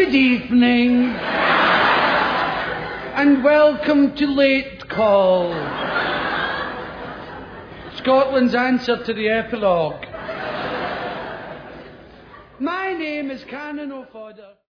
Good evening, and welcome to Late Call, Scotland's answer to the epilogue. My name is Canon O'Fodder.